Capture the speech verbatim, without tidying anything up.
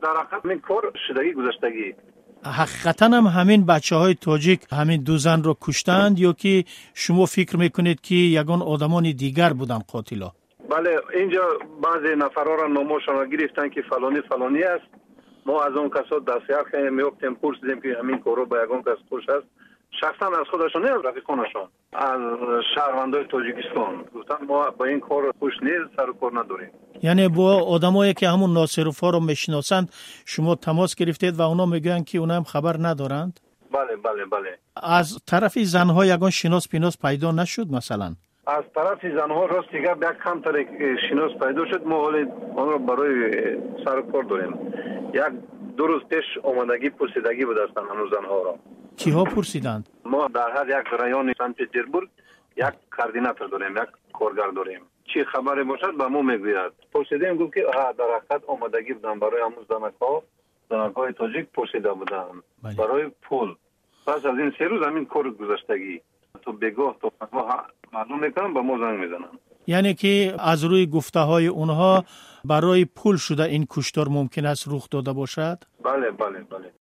در حقیقت این کار شدگی گذشتگی. حقیقتا هم همین بچه های تاجیک همین دو زن رو کشتند یا که شما فکر میکنید که یگان آدمان دیگر بودن قاتلا؟ بله، اینجا بعضی نفرها را نامشان را گرفتن که فلانی فلانی است. ما از اون کسا دستیار کردیم، میگفتیم پرسیدیم که همین کارو با یگان کس خوش است. شخصا از خودشان نه، از رفیقانشان، از شهروندای تاجیکستان گفتن ما با این کار خوش نیست، سر و کار نداریم. یعنی با آدمایی که همون ناصرفا رو میشناسند شما تماس گرفتید و اونا میگن که اونا هم خبر ندارند؟ بله بله بله. از طرف زنها یگان شناس پیناس پیدا نشد مثلا؟ از طرف زنها راست دیگه یک کم تر شناس پیدا شد. ما حالی آن را برای سر و کار داریم. یک دو روز پیش آمدگی پرسیدگی بود هستن هنوز زنها را. کیها پرسیدند؟ ما در هر یک رایون سنت پترزبورگ یک کاردیناتور داریم، یک کارگر داریم. چی خبری باشد به ما میگوید. پرسیدیم گفت که ها در حقیقت آمدگی بودن برای همون زنک‌ها، زنک‌های تاجیک پرسیده بودن برای پول. پس از این سه روز همین کار گذشتگی تو بگاه تو معلوم میکنم با ما زنگ میزنن. یعنی که از روی گفته های اونها برای پول شده این کشتار ممکن است رخ داده باشد؟ بله بله بله.